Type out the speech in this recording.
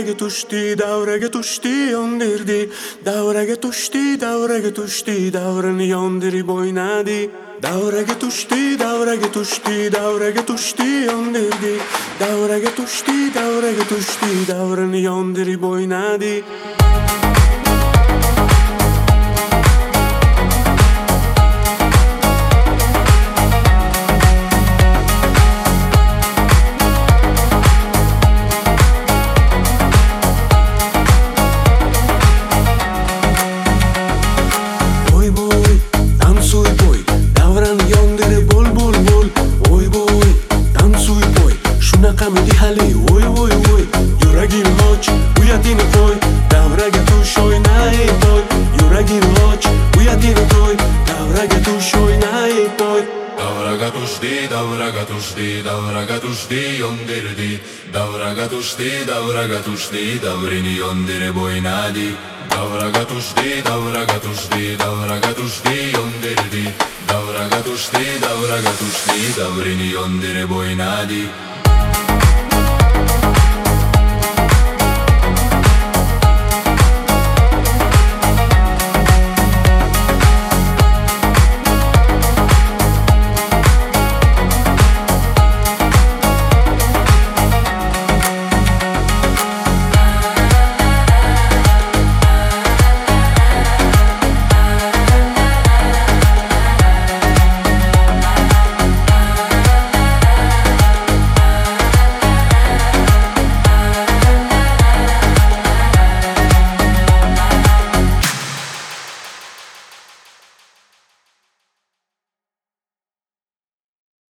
davraga tushdi yondirdi. Davraga tushdi, davrini yondiri bo'ynadi. Davraga tushdi, yondirdi. Davraga tushdi, davrini yondiri bo'ynadi. Shunaqamidi hali voy yuragim och uyatini qo'y davraga tush o'ynay to'y yuragim och uyatini qo'y davraga tush o'ynay to'y davraga tushdi yondirdi davraga tushdi davrini yondirib o'ynadi davraga tushdi yondirdi davraga tushdi davrini yondirib o'ynadi